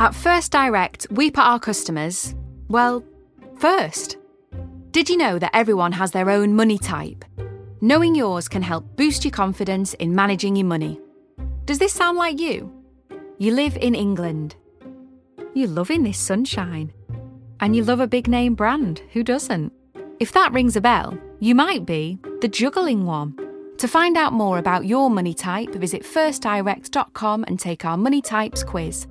At First Direct, we put our customers, well, first. Did you know that everyone has their own money type? Knowing yours can help boost your confidence in managing your money. Does this sound like you? You live in England. You're loving this sunshine. And you love a big name brand, who doesn't? If that rings a bell, you might be the juggling one. To find out more about your money type, visit firstdirect.com and take our Money Types quiz.